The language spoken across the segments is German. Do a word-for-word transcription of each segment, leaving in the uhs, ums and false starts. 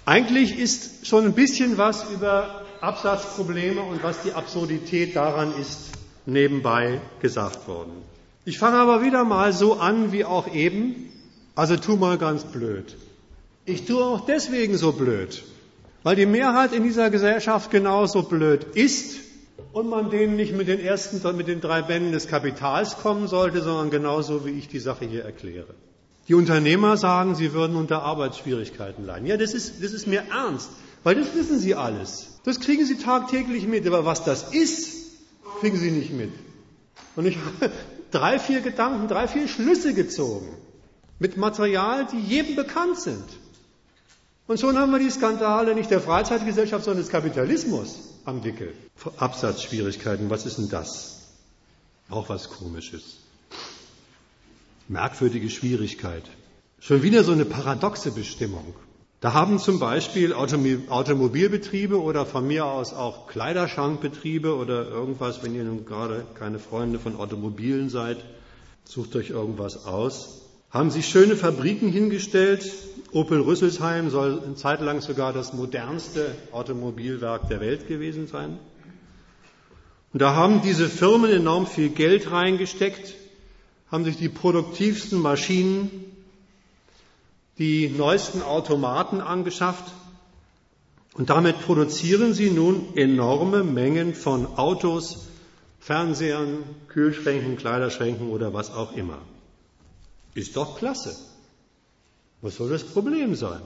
Eigentlich ist schon ein bisschen was über Absatzprobleme und was die Absurdität daran ist, nebenbei gesagt worden. Ich fange aber wieder mal so an wie auch eben, also tu mal ganz blöd. Ich tue auch deswegen so blöd, weil die Mehrheit in dieser Gesellschaft genauso blöd ist und man denen nicht mit den ersten, mit den drei Bänden des Kapitals kommen sollte, sondern genauso, wie ich die Sache hier erkläre. Die Unternehmer sagen, sie würden unter Arbeitsschwierigkeiten leiden. Ja, das ist, das ist mir ernst, weil das wissen sie alles. Das kriegen sie tagtäglich mit, aber was das ist, kriegen sie nicht mit. Und ich habe drei, vier Gedanken, drei, vier Schlüsse gezogen mit Material, die jedem bekannt sind. Und schon haben wir die Skandale nicht der Freizeitgesellschaft, sondern des Kapitalismus am Wickel. Absatzschwierigkeiten, was ist denn das? Auch was Komisches. Merkwürdige Schwierigkeit. Schon wieder so eine paradoxe Bestimmung. Da haben zum Beispiel Automobilbetriebe oder von mir aus auch Kleiderschankbetriebe oder irgendwas, wenn ihr nun gerade keine Freunde von Automobilen seid, sucht euch irgendwas aus, haben sich schöne Fabriken hingestellt. Opel Rüsselsheim soll eine Zeit lang sogar das modernste Automobilwerk der Welt gewesen sein. Und da haben diese Firmen enorm viel Geld reingesteckt, haben sich die produktivsten Maschinen, die neuesten Automaten angeschafft und damit produzieren sie nun enorme Mengen von Autos, Fernsehern, Kühlschränken, Kleiderschränken oder was auch immer. Ist doch klasse. Was soll das Problem sein?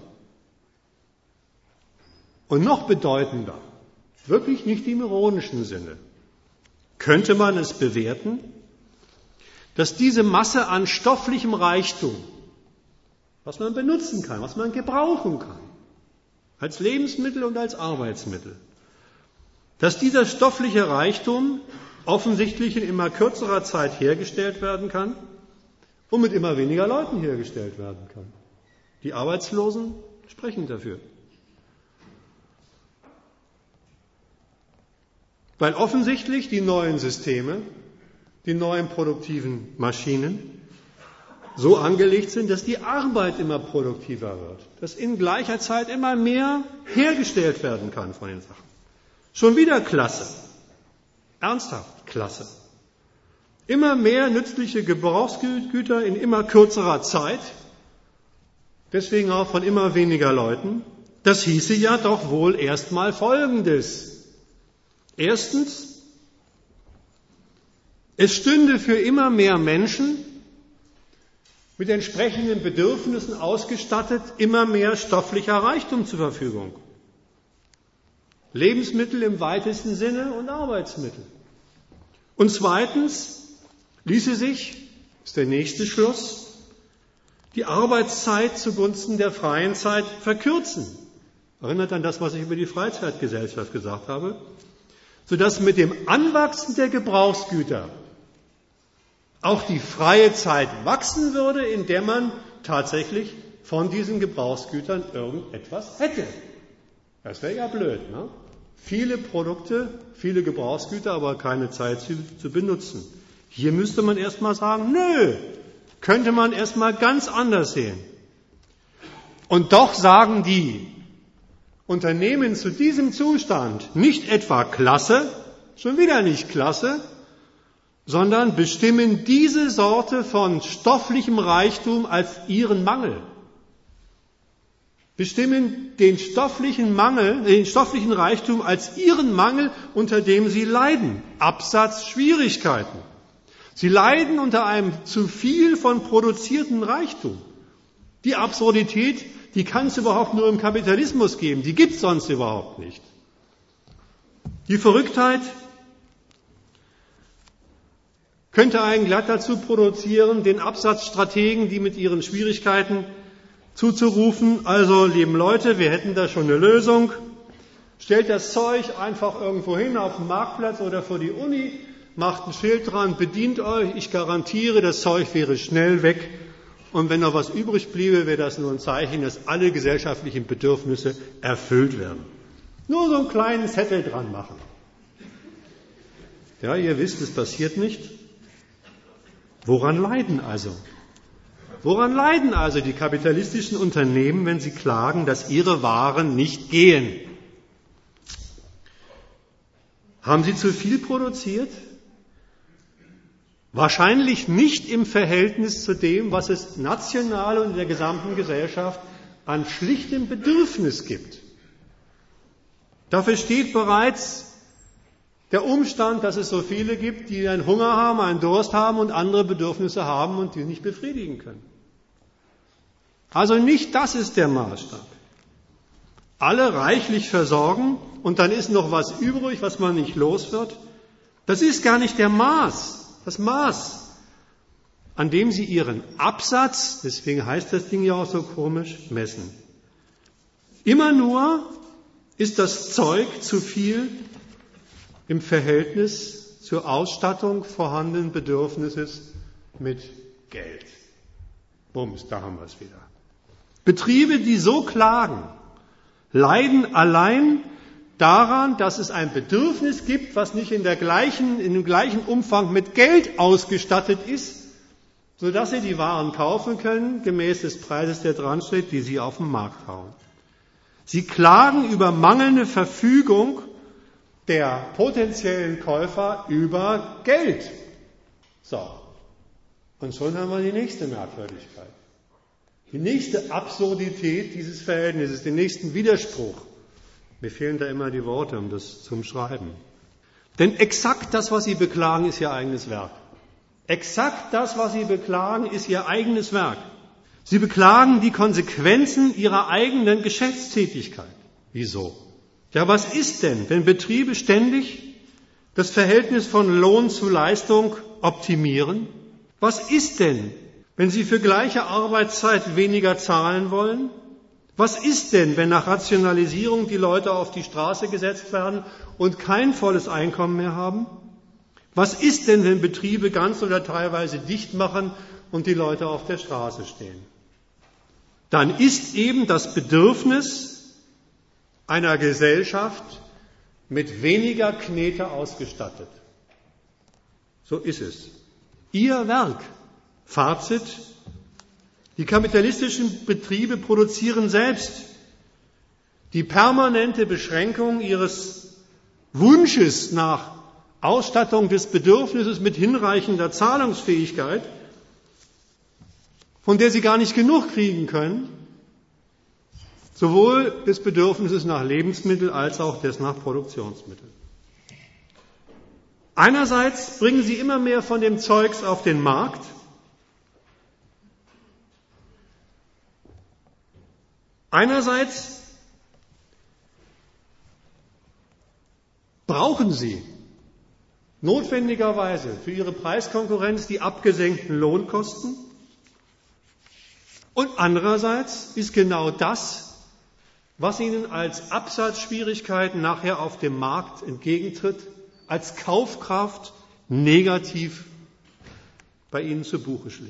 Und noch bedeutender, wirklich nicht im ironischen Sinne, könnte man es bewerten, dass diese Masse an stofflichem Reichtum, was man benutzen kann, was man gebrauchen kann, als Lebensmittel und als Arbeitsmittel, dass dieser stoffliche Reichtum offensichtlich in immer kürzerer Zeit hergestellt werden kann und mit immer weniger Leuten hergestellt werden kann. Die Arbeitslosen sprechen dafür. Weil offensichtlich die neuen Systeme, die neuen produktiven Maschinen so angelegt sind, dass die Arbeit immer produktiver wird, dass in gleicher Zeit immer mehr hergestellt werden kann von den Sachen. Schon wieder klasse. Ernsthaft klasse. Immer mehr nützliche Gebrauchsgüter in immer kürzerer Zeit, deswegen auch von immer weniger Leuten. Das hieße ja doch wohl erstmal Folgendes. Erstens, es stünde für immer mehr Menschen mit entsprechenden Bedürfnissen ausgestattet immer mehr stofflicher Reichtum zur Verfügung. Lebensmittel im weitesten Sinne und Arbeitsmittel. Und zweitens ließe sich, ist der nächste Schluss, die Arbeitszeit zugunsten der freien Zeit verkürzen. Erinnert an das, was ich über die Freizeitgesellschaft gesagt habe, sodass mit dem Anwachsen der Gebrauchsgüter auch die freie Zeit wachsen würde, in der man tatsächlich von diesen Gebrauchsgütern irgendetwas hätte. Das wäre ja blöd, ne? Viele Produkte, viele Gebrauchsgüter, aber keine Zeit zu, zu benutzen. Hier müsste man erstmal sagen, nö, könnte man erstmal ganz anders sehen. Und doch sagen die Unternehmen zu diesem Zustand nicht etwa klasse, schon wieder nicht klasse, sondern bestimmen diese Sorte von stofflichem Reichtum als ihren Mangel. Bestimmen den stofflichen Mangel, den stofflichen Reichtum als ihren Mangel, unter dem sie leiden. Absatzschwierigkeiten. Sie leiden unter einem zu viel von produziertem Reichtum. Die Absurdität, die kann es überhaupt nur im Kapitalismus geben. Die gibt es sonst überhaupt nicht. Die Verrücktheit könnte einen glatt dazu produzieren, den Absatzstrategen, die mit ihren Schwierigkeiten zuzurufen, also lieben Leute, wir hätten da schon eine Lösung, stellt das Zeug einfach irgendwo hin auf dem Marktplatz oder vor die Uni, macht ein Schild dran, bedient euch, ich garantiere, das Zeug wäre schnell weg und wenn noch was übrig bliebe, wäre das nur ein Zeichen, dass alle gesellschaftlichen Bedürfnisse erfüllt werden. Nur so einen kleinen Zettel dran machen. Ja, ihr wisst, es passiert nicht. Woran leiden also Woran leiden also die kapitalistischen Unternehmen, wenn sie klagen, dass ihre Waren nicht gehen? Haben sie zu viel produziert? Wahrscheinlich nicht im Verhältnis zu dem, was es national und in der gesamten Gesellschaft an schlichtem Bedürfnis gibt. Dafür steht bereits der Umstand, dass es so viele gibt, die einen Hunger haben, einen Durst haben und andere Bedürfnisse haben und die nicht befriedigen können. Also nicht das ist der Maßstab. Alle reichlich versorgen und dann ist noch was übrig, was man nicht los wird. Das ist gar nicht der Maß, das Maß, an dem sie ihren Absatz, deswegen heißt das Ding ja auch so komisch, messen. Immer nur ist das Zeug zu viel im Verhältnis zur Ausstattung vorhandenen Bedürfnisses mit Geld. Bums, da haben wir es wieder. Betriebe, die so klagen, leiden allein daran, dass es ein Bedürfnis gibt, was nicht in, der gleichen, in dem gleichen Umfang mit Geld ausgestattet ist, sodass sie die Waren kaufen können, gemäß des Preises, der dran steht, die sie auf den Markt hauen. Sie klagen über mangelnde Verfügung der potenziellen Käufer über Geld. So. Und schon haben wir die nächste Merkwürdigkeit. Die nächste Absurdität dieses Verhältnisses, den nächsten Widerspruch. Mir fehlen da immer die Worte, um das zum Schreiben. Denn exakt das, was Sie beklagen, ist Ihr eigenes Werk. Exakt das, was Sie beklagen, ist Ihr eigenes Werk. Sie beklagen die Konsequenzen Ihrer eigenen Geschäftstätigkeit. Wieso? Ja, was ist denn, wenn Betriebe ständig das Verhältnis von Lohn zu Leistung optimieren? Was ist denn, wenn sie für gleiche Arbeitszeit weniger zahlen wollen? Was ist denn, wenn nach Rationalisierung die Leute auf die Straße gesetzt werden und kein volles Einkommen mehr haben? Was ist denn, wenn Betriebe ganz oder teilweise dicht machen und die Leute auf der Straße stehen? Dann ist eben das Bedürfnis einer Gesellschaft mit weniger Knete ausgestattet. So ist es. Ihr Werk. Fazit. Die kapitalistischen Betriebe produzieren selbst die permanente Beschränkung ihres Wunsches nach Ausstattung des Bedürfnisses mit hinreichender Zahlungsfähigkeit, von der sie gar nicht genug kriegen können, sowohl des Bedürfnisses nach Lebensmitteln als auch des nach Produktionsmitteln. Einerseits bringen sie immer mehr von dem Zeugs auf den Markt, einerseits brauchen sie notwendigerweise für ihre Preiskonkurrenz die abgesenkten Lohnkosten und andererseits ist genau das, was ihnen als Absatzschwierigkeiten nachher auf dem Markt entgegentritt, als Kaufkraft negativ bei ihnen zu Buche schlägt.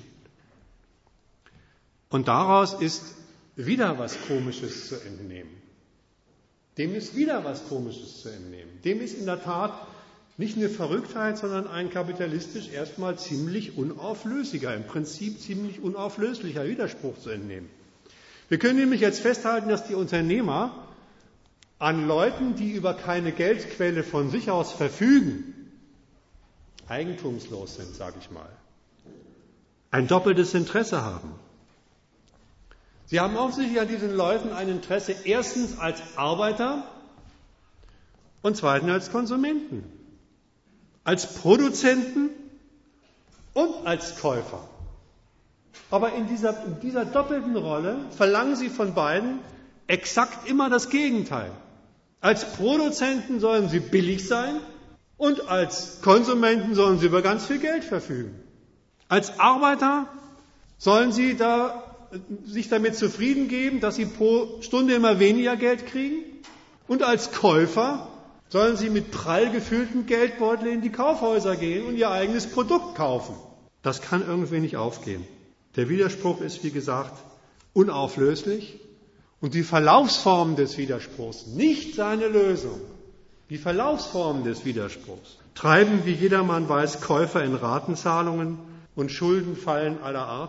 Und daraus ist wieder was Komisches zu entnehmen. Dem ist wieder was Komisches zu entnehmen. Dem ist in der Tat nicht eine Verrücktheit, sondern ein kapitalistisch erstmal ziemlich unauflöslicher, im Prinzip ziemlich unauflöslicher Widerspruch zu entnehmen. Wir können nämlich jetzt festhalten, dass die Unternehmer an Leuten, die über keine Geldquelle von sich aus verfügen, eigentumslos sind, sage ich mal, ein doppeltes Interesse haben. Sie haben offensichtlich an diesen Leuten ein Interesse erstens als Arbeiter und zweitens als Konsumenten, als Produzenten und als Käufer. Aber in dieser, in dieser doppelten Rolle verlangen sie von beiden exakt immer das Gegenteil. Als Produzenten sollen sie billig sein und als Konsumenten sollen sie über ganz viel Geld verfügen. Als Arbeiter sollen sie da sich damit zufrieden geben, dass sie pro Stunde immer weniger Geld kriegen. Und als Käufer sollen sie mit prall gefüllten Geldbeuteln in die Kaufhäuser gehen und ihr eigenes Produkt kaufen. Das kann irgendwie nicht aufgehen. Der Widerspruch ist, wie gesagt, unauflöslich. Und die Verlaufsformen des Widerspruchs, nicht seine Lösung, die Verlaufsformen des Widerspruchs, treiben, wie jedermann weiß, Käufer in Ratenzahlungen und Schuldenfallen aller Art.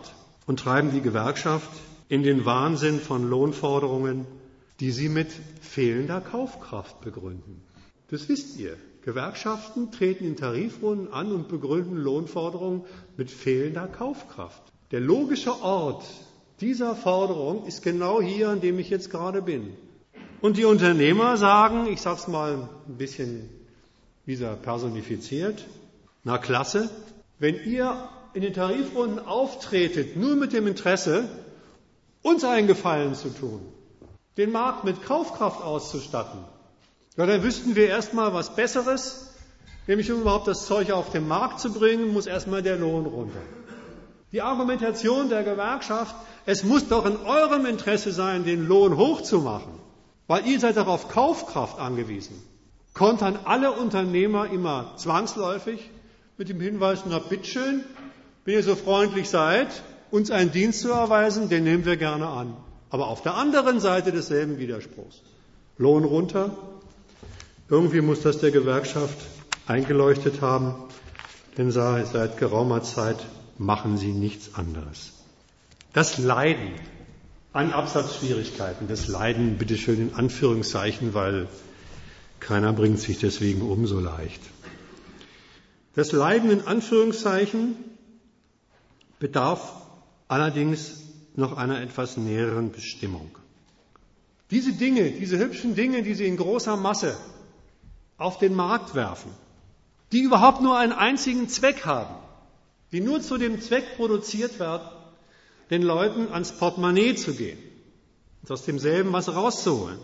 und treiben die Gewerkschaft in den Wahnsinn von Lohnforderungen, die sie mit fehlender Kaufkraft begründen. Das wisst ihr. Gewerkschaften treten in Tarifrunden an und begründen Lohnforderungen mit fehlender Kaufkraft. Der logische Ort dieser Forderung ist genau hier, an dem ich jetzt gerade bin. Und die Unternehmer sagen, ich sage es mal ein bisschen wieder personifiziert, na klasse, wenn ihr in den Tarifrunden auftretet, nur mit dem Interesse, uns einen Gefallen zu tun, den Markt mit Kaufkraft auszustatten, ja, dann wüssten wir erstmal was Besseres, nämlich um überhaupt das Zeug auf den Markt zu bringen, muss erstmal der Lohn runter. Die Argumentation der Gewerkschaft, es muss doch in eurem Interesse sein, den Lohn hochzumachen, weil ihr seid doch auf Kaufkraft angewiesen, kontern alle Unternehmer immer zwangsläufig mit dem Hinweis, na bitteschön, wenn ihr so freundlich seid, uns einen Dienst zu erweisen, den nehmen wir gerne an. Aber auf der anderen Seite desselben Widerspruchs. Lohn runter. Irgendwie muss das der Gewerkschaft eingeleuchtet haben, denn seit geraumer Zeit machen sie nichts anderes. Das Leiden an Absatzschwierigkeiten, das Leiden bitteschön in Anführungszeichen, weil keiner bringt sich deswegen um so leicht. Das Leiden in Anführungszeichen bedarf allerdings noch einer etwas näheren Bestimmung. Diese Dinge, diese hübschen Dinge, die Sie in großer Masse auf den Markt werfen, die überhaupt nur einen einzigen Zweck haben, die nur zu dem Zweck produziert werden, den Leuten ans Portemonnaie zu gehen und aus demselben was rauszuholen.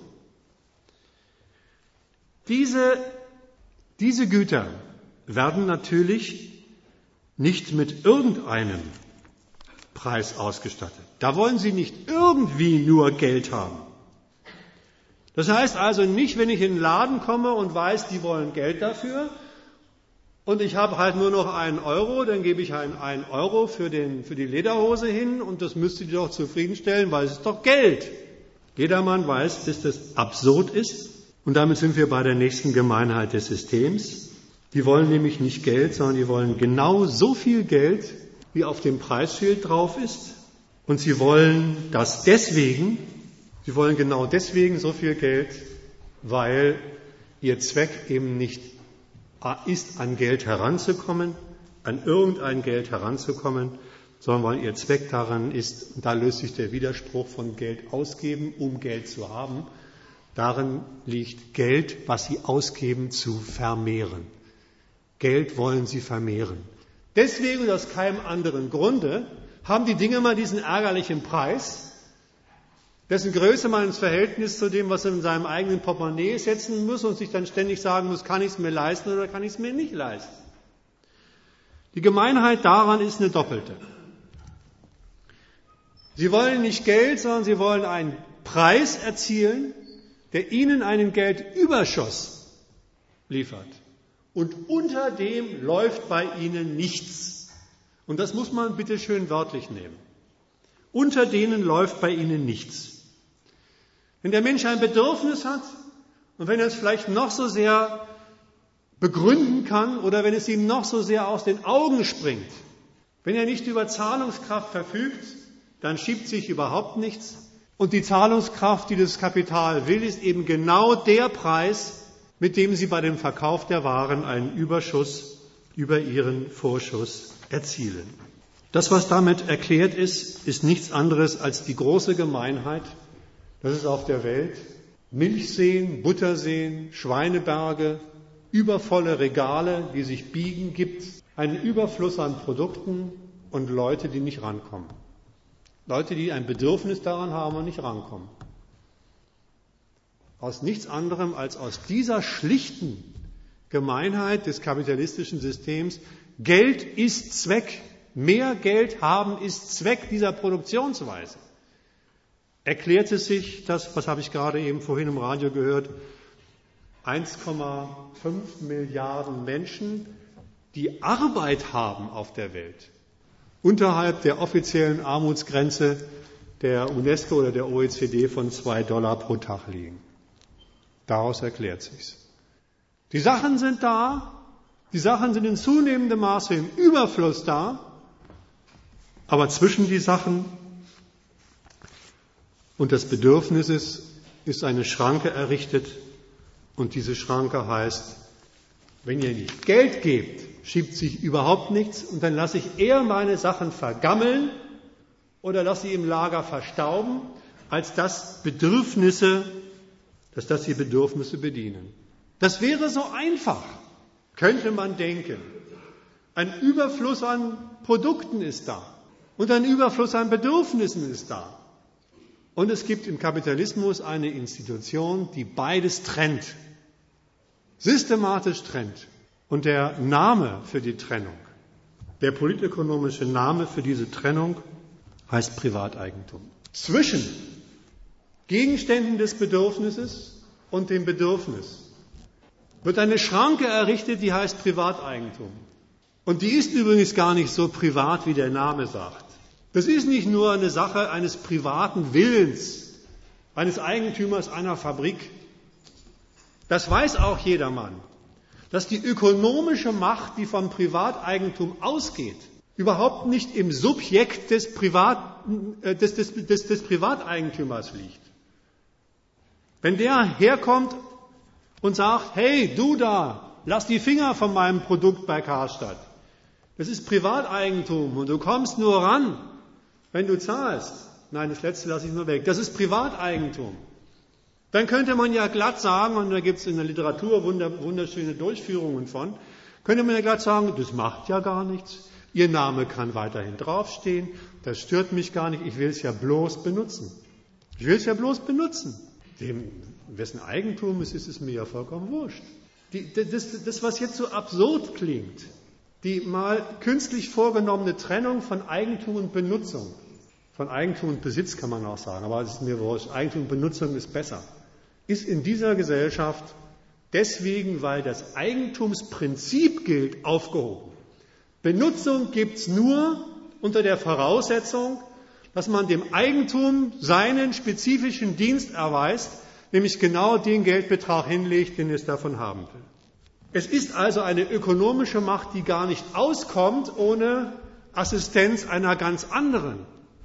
Diese, diese Güter werden natürlich nicht mit irgendeinem Preis ausgestattet. Da wollen Sie nicht irgendwie nur Geld haben. Das heißt also nicht, wenn ich in den Laden komme und weiß, die wollen Geld dafür und ich habe halt nur noch einen Euro, dann gebe ich einen, einen Euro für, den, für die Lederhose hin und das müsste die doch zufriedenstellen, weil es ist doch Geld. Jedermann weiß, dass das absurd ist und damit sind wir bei der nächsten Gemeinheit des Systems. Die wollen nämlich nicht Geld, sondern die wollen genau so viel Geld, wie auf dem Preisschild drauf ist. Und sie wollen das deswegen, sie wollen genau deswegen so viel Geld, weil ihr Zweck eben nicht ist, an Geld heranzukommen, an irgendein Geld heranzukommen, sondern weil ihr Zweck daran ist, und da löst sich der Widerspruch von Geld ausgeben, um Geld zu haben, darin liegt Geld, was sie ausgeben, zu vermehren. Geld wollen sie vermehren. Deswegen und aus keinem anderen Grunde haben die Dinge mal diesen ärgerlichen Preis, dessen Größe man ins Verhältnis zu dem, was er in seinem eigenen Portemonnaie setzen muss und sich dann ständig sagen muss, kann ich es mir leisten oder kann ich es mir nicht leisten. Die Gemeinheit daran ist eine doppelte. Sie wollen nicht Geld, sondern sie wollen einen Preis erzielen, der ihnen einen Geldüberschuss liefert. Und unter dem läuft bei ihnen nichts. Und das muss man bitte schön wörtlich nehmen. Unter denen läuft bei ihnen nichts. Wenn der Mensch ein Bedürfnis hat und wenn er es vielleicht noch so sehr begründen kann oder wenn es ihm noch so sehr aus den Augen springt, wenn er nicht über Zahlungskraft verfügt, dann schiebt sich überhaupt nichts. Und die Zahlungskraft, die das Kapital will, ist eben genau der Preis, mit dem sie bei dem Verkauf der Waren einen Überschuss über ihren Vorschuss erzielen. Das, was damit erklärt ist, ist nichts anderes als die große Gemeinheit, dass es auf der Welt Milchseen, Butterseen, Schweineberge, übervolle Regale, die sich biegen, gibt, einen Überfluss an Produkten und Leute, die nicht rankommen. Leute, die ein Bedürfnis daran haben und nicht rankommen. Aus nichts anderem als aus dieser schlichten Gemeinheit des kapitalistischen Systems. Geld ist Zweck. Mehr Geld haben ist Zweck dieser Produktionsweise. Erklärte sich das, was habe ich gerade eben vorhin im Radio gehört, eins Komma fünf Milliarden Menschen, die Arbeit haben auf der Welt, unterhalb der offiziellen Armutsgrenze der UNESCO oder der O E C D von zwei Dollar pro Tag liegen. Daraus erklärt sich's. Die Sachen sind da, die Sachen sind in zunehmendem Maße im Überfluss da, Aber zwischen die Sachen und des Bedürfnisses ist eine Schranke errichtet und diese Schranke heißt, wenn ihr nicht Geld gebt, schiebt sich überhaupt nichts und dann lasse ich eher meine Sachen vergammeln oder lasse sie im Lager verstauben, als dass Bedürfnisse, dass das die Bedürfnisse bedienen. Das wäre so einfach, könnte man denken. Ein Überfluss an Produkten ist da und ein Überfluss an Bedürfnissen ist da. Und es gibt im Kapitalismus eine Institution, die beides trennt, systematisch trennt. Und der Name für die Trennung, der politökonomische Name für diese Trennung heißt Privateigentum. Zwischen Gegenständen des Bedürfnisses und dem Bedürfnis wird eine Schranke errichtet, die heißt Privateigentum. Und die ist übrigens gar nicht so privat, wie der Name sagt. Das ist nicht nur eine Sache eines privaten Willens, eines Eigentümers einer Fabrik. Das weiß auch jedermann, dass die ökonomische Macht, die vom Privateigentum ausgeht, überhaupt nicht im Subjekt des, Privat, äh, des, des, des, des Privateigentümers liegt. Wenn der herkommt und sagt, hey, du da, lass die Finger von meinem Produkt bei Karstadt. Das ist Privateigentum und du kommst nur ran, wenn du zahlst. Nein, das Letzte lasse ich nur weg. Das ist Privateigentum. Dann könnte man ja glatt sagen, und da gibt es in der Literatur wunderschöne Durchführungen von, könnte man ja glatt sagen, das macht ja gar nichts. Ihr Name kann weiterhin draufstehen, das stört mich gar nicht, ich will es ja bloß benutzen. Ich will es ja bloß benutzen. Dem, wessen Eigentum es ist, ist mir ja vollkommen wurscht. Die, das, das, was jetzt so absurd klingt, die mal künstlich vorgenommene Trennung von Eigentum und Benutzung, von Eigentum und Besitz kann man auch sagen, aber es ist mir wurscht, Eigentum und Benutzung ist besser, ist in dieser Gesellschaft deswegen, weil das Eigentumsprinzip gilt, aufgehoben. Benutzung gibt es nur unter der Voraussetzung, dass man dem Eigentum seinen spezifischen Dienst erweist, nämlich genau den Geldbetrag hinlegt, den es davon haben will. Es ist also eine ökonomische Macht, die gar nicht auskommt ohne Assistenz einer ganz anderen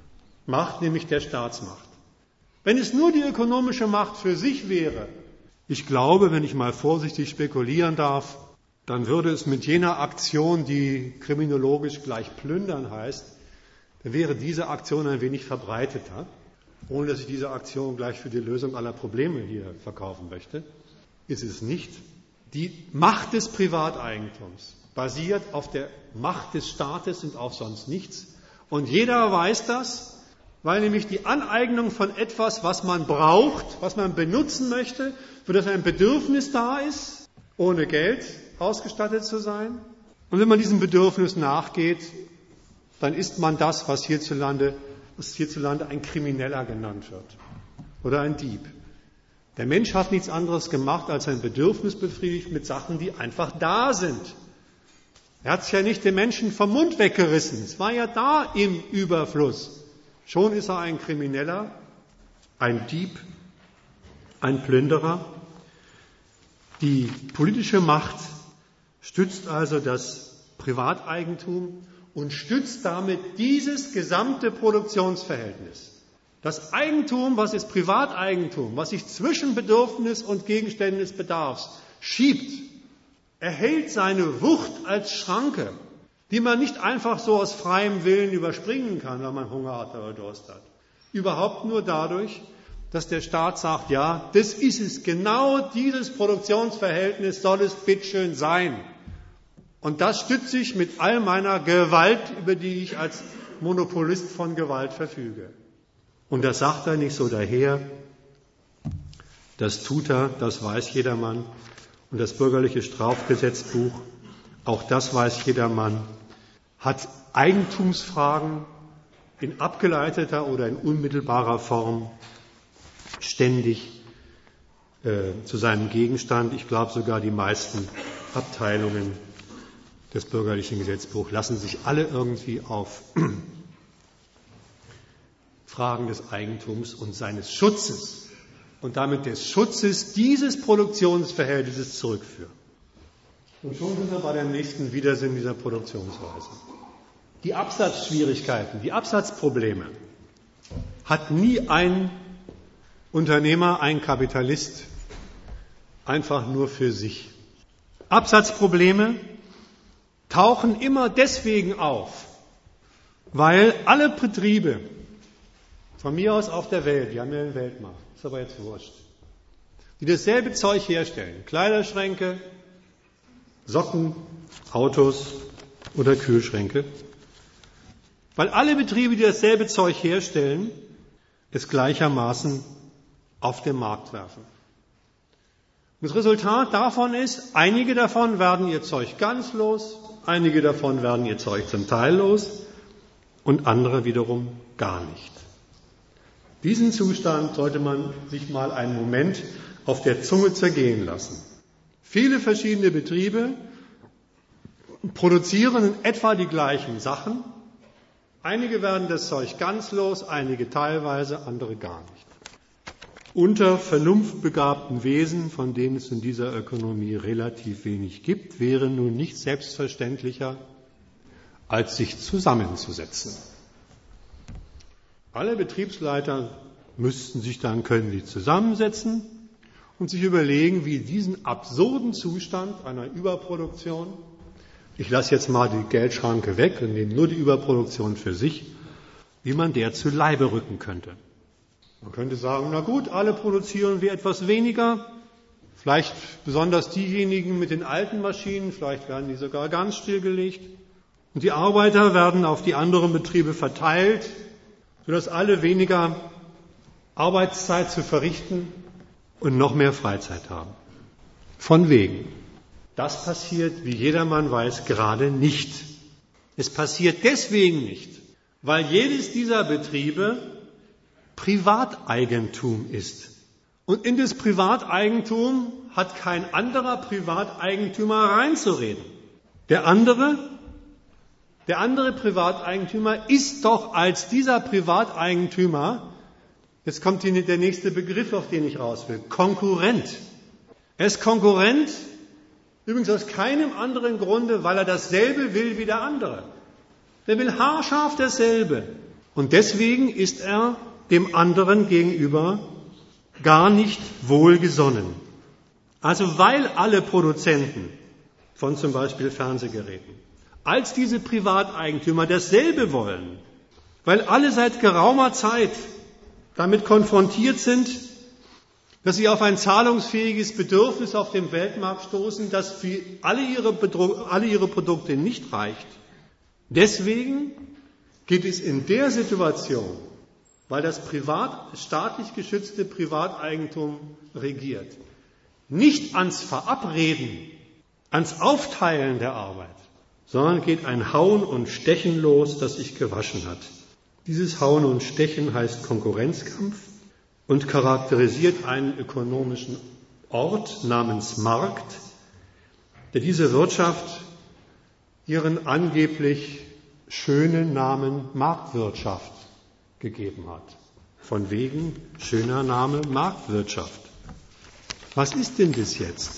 Macht, nämlich der Staatsmacht. Wenn es nur die ökonomische Macht für sich wäre, ich glaube, wenn ich mal vorsichtig spekulieren darf, dann würde es mit jener Aktion, die kriminologisch gleich plündern heißt, dann wäre diese Aktion ein wenig verbreiteter, ohne dass ich diese Aktion gleich für die Lösung aller Probleme hier verkaufen möchte, ist es nicht. Die Macht des Privateigentums basiert auf der Macht des Staates und auf sonst nichts. Und jeder weiß das, weil nämlich die Aneignung von etwas, was man braucht, was man benutzen möchte, für das ein Bedürfnis da ist, ohne Geld ausgestattet zu sein. Und wenn man diesem Bedürfnis nachgeht, dann ist man das, was hierzulande, was hierzulande ein Krimineller genannt wird oder ein Dieb. Der Mensch hat nichts anderes gemacht, als sein Bedürfnis befriedigt mit Sachen, die einfach da sind. Er hat es ja nicht den Menschen vom Mund weggerissen. Es war ja da im Überfluss. Schon ist er ein Krimineller, ein Dieb, ein Plünderer. Die politische Macht stützt also das Privateigentum und stützt damit dieses gesamte Produktionsverhältnis. Das Eigentum, was ist Privateigentum, was sich zwischen Bedürfnis und Gegenständen des Bedarfs schiebt, erhält seine Wucht als Schranke, die man nicht einfach so aus freiem Willen überspringen kann, wenn man Hunger hat oder Durst hat. Überhaupt nur dadurch, dass der Staat sagt, ja, das ist es, genau dieses Produktionsverhältnis soll es bitteschön sein. Und das stütze ich mit all meiner Gewalt, über die ich als Monopolist von Gewalt verfüge. Und das sagt er nicht so daher, das tut er, das weiß jedermann. Und das bürgerliche Strafgesetzbuch, auch das weiß jedermann, hat Eigentumsfragen in abgeleiteter oder in unmittelbarer Form ständig äh, zu seinem Gegenstand. Ich glaube sogar die meisten Abteilungen des bürgerlichen Gesetzbuchs lassen sich alle irgendwie auf Fragen des Eigentums und seines Schutzes und damit des Schutzes dieses Produktionsverhältnisses zurückführen. Und schon sind wir bei dem nächsten Widersinn dieser Produktionsweise. Die Absatzschwierigkeiten, die Absatzprobleme hat nie ein Unternehmer, ein Kapitalist einfach nur für sich. Absatzprobleme tauchen immer deswegen auf, weil alle Betriebe, von mir aus auf der Welt, wir haben ja einen Weltmarkt, ist aber jetzt wurscht, die dasselbe Zeug herstellen, Kleiderschränke, Socken, Autos oder Kühlschränke, weil alle Betriebe, die dasselbe Zeug herstellen, es gleichermaßen auf den Markt werfen. Das Resultat davon ist, einige davon werden ihr Zeug ganz los, einige davon werden ihr Zeug zum Teil los und andere wiederum gar nicht. Diesen Zustand sollte man sich mal einen Moment auf der Zunge zergehen lassen. Viele verschiedene Betriebe produzieren in etwa die gleichen Sachen. Einige werden das Zeug ganz los, einige teilweise, andere gar nicht. Unter vernunftbegabten Wesen, von denen es in dieser Ökonomie relativ wenig gibt, wäre nun nichts selbstverständlicher, als sich zusammenzusetzen. Alle Betriebsleiter müssten sich dann, können die zusammensetzen und sich überlegen, wie diesen absurden Zustand einer Überproduktion, ich lasse jetzt mal die Geldschranke weg und nehme nur die Überproduktion für sich, wie man der zu Leibe rücken könnte. Man könnte sagen, na gut, alle produzieren wir etwas weniger, vielleicht besonders diejenigen mit den alten Maschinen, vielleicht werden die sogar ganz stillgelegt und die Arbeiter werden auf die anderen Betriebe verteilt, sodass alle weniger Arbeitszeit zu verrichten und noch mehr Freizeit haben. Von wegen. Das passiert, wie jedermann weiß, gerade nicht. Es passiert deswegen nicht, weil jedes dieser Betriebe Privateigentum ist. Und in das Privateigentum hat kein anderer Privateigentümer reinzureden. Der andere, der andere Privateigentümer ist doch als dieser Privateigentümer, jetzt kommt hier der nächste Begriff, auf den ich raus will, Konkurrent. Er ist Konkurrent, übrigens aus keinem anderen Grunde, weil er dasselbe will wie der andere. Der will haarscharf dasselbe. Und deswegen ist er dem anderen gegenüber gar nicht wohlgesonnen. Also weil alle Produzenten von zum Beispiel Fernsehgeräten als diese Privateigentümer dasselbe wollen, weil alle seit geraumer Zeit damit konfrontiert sind, dass sie auf ein zahlungsfähiges Bedürfnis auf dem Weltmarkt stoßen, das für alle ihre, Bedru- alle ihre Produkte nicht reicht. Deswegen geht es in der Situation, weil das privat, staatlich geschützte Privateigentum regiert, nicht ans Verabreden, ans Aufteilen der Arbeit, sondern geht ein Hauen und Stechen los, das sich gewaschen hat. Dieses Hauen und Stechen heißt Konkurrenzkampf und charakterisiert einen ökonomischen Ort namens Markt, der diese Wirtschaft ihren angeblich schönen Namen Marktwirtschaft gegeben hat. Von wegen schöner Name Marktwirtschaft. Was ist denn das jetzt?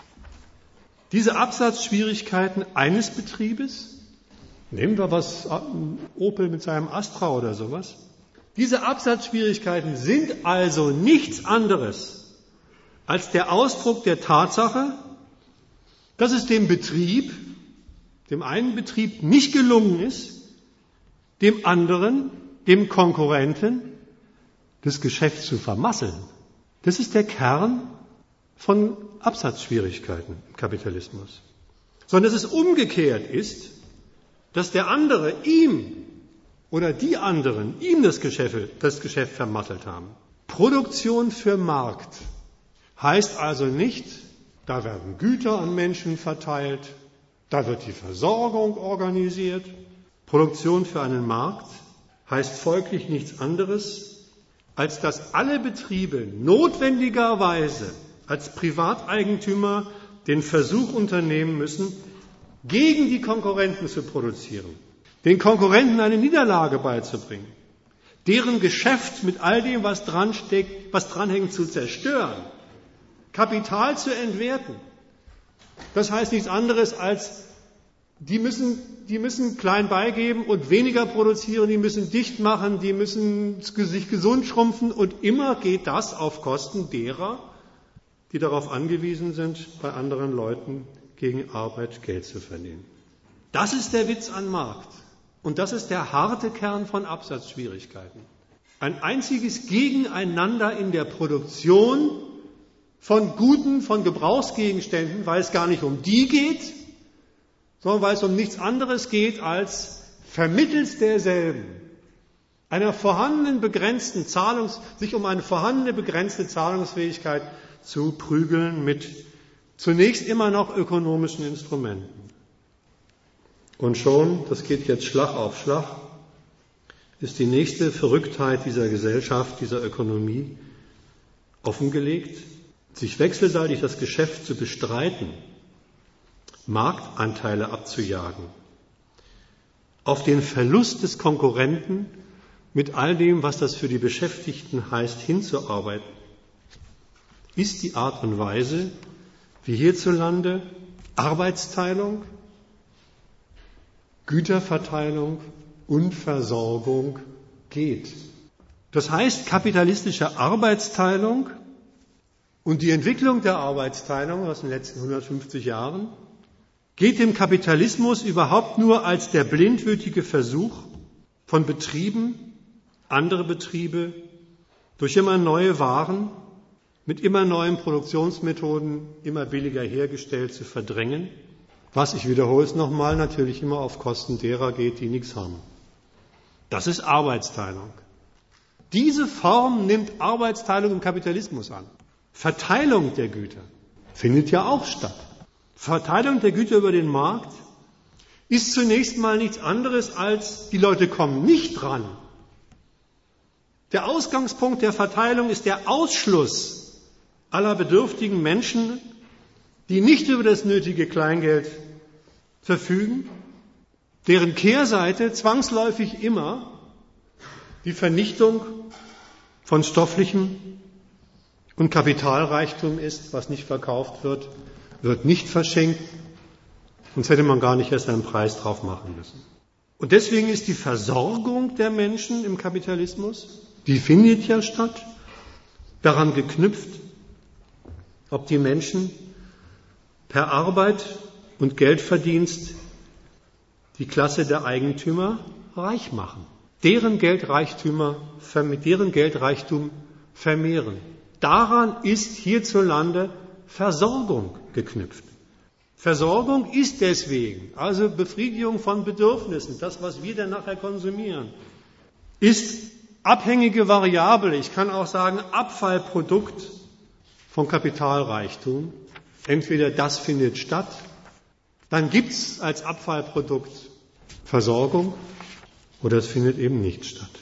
Diese Absatzschwierigkeiten eines Betriebes, nehmen wir was, Opel mit seinem Astra oder sowas, diese Absatzschwierigkeiten sind also nichts anderes als der Ausdruck der Tatsache, dass es dem Betrieb, dem einen Betrieb nicht gelungen ist, dem anderen, dem Konkurrenten, das Geschäft zu vermasseln. Das ist der Kern von Absatzschwierigkeiten im Kapitalismus. Sondern dass es umgekehrt ist, dass der andere ihm oder die anderen ihm das Geschäft, das Geschäft vermasselt haben. Produktion für Markt heißt also nicht, da werden Güter an Menschen verteilt, da wird die Versorgung organisiert. Produktion für einen Markt heißt folglich nichts anderes, als dass alle Betriebe notwendigerweise als Privateigentümer den Versuch unternehmen müssen, gegen die Konkurrenten zu produzieren, den Konkurrenten eine Niederlage beizubringen, deren Geschäft mit all dem, was dran steckt, was dranhängt, zu zerstören, Kapital zu entwerten. Das heißt nichts anderes als die müssen, die müssen klein beigeben und weniger produzieren, die müssen dicht machen, die müssen sich gesund schrumpfen und immer geht das auf Kosten derer, die darauf angewiesen sind, bei anderen Leuten gegen Arbeit Geld zu verdienen. Das ist der Witz am Markt und das ist der harte Kern von Absatzschwierigkeiten. Ein einziges Gegeneinander in der Produktion von guten, von Gebrauchsgegenständen, weil es gar nicht um die geht, sondern weil es um nichts anderes geht, als vermittels derselben einer vorhandenen begrenzten Zahlungs, sich um eine vorhandene begrenzte Zahlungsfähigkeit zu prügeln mit zunächst immer noch ökonomischen Instrumenten. Und schon, das geht jetzt Schlag auf Schlag, ist die nächste Verrücktheit dieser Gesellschaft, dieser Ökonomie offengelegt, sich wechselseitig das Geschäft zu bestreiten, Marktanteile abzujagen, auf den Verlust des Konkurrenten mit all dem, was das für die Beschäftigten heißt, hinzuarbeiten, ist die Art und Weise, wie hierzulande Arbeitsteilung, Güterverteilung und Versorgung geht. Das heißt, kapitalistische Arbeitsteilung und die Entwicklung der Arbeitsteilung aus den letzten hundertfünfzig Jahren geht dem Kapitalismus überhaupt nur als der blindwütige Versuch von Betrieben, andere Betriebe durch immer neue Waren mit immer neuen Produktionsmethoden immer billiger hergestellt zu verdrängen, was, ich wiederhole es nochmal, natürlich immer auf Kosten derer geht, die nichts haben. Das ist Arbeitsteilung. Diese Form nimmt Arbeitsteilung im Kapitalismus an. Verteilung der Güter findet ja auch statt. Verteilung der Güter über den Markt ist zunächst mal nichts anderes als, die Leute kommen nicht dran. Der Ausgangspunkt der Verteilung ist der Ausschluss aller bedürftigen Menschen, die nicht über das nötige Kleingeld verfügen, deren Kehrseite zwangsläufig immer die Vernichtung von stofflichem und Kapitalreichtum ist. Was nicht verkauft wird, wird nicht verschenkt, sonst hätte man gar nicht erst einen Preis drauf machen müssen. Und deswegen ist die Versorgung der Menschen im Kapitalismus, die findet ja statt, daran geknüpft, ob die Menschen per Arbeit und Geldverdienst die Klasse der Eigentümer reich machen, deren Geldreichtümer, deren Geldreichtum vermehren. Daran ist hierzulande Versorgung geknüpft. Versorgung ist deswegen, also Befriedigung von Bedürfnissen, das, was wir dann nachher konsumieren, ist abhängige Variable, ich kann auch sagen Abfallprodukt von Kapitalreichtum. Entweder das findet statt, dann gibt es als Abfallprodukt Versorgung, oder es findet eben nicht statt.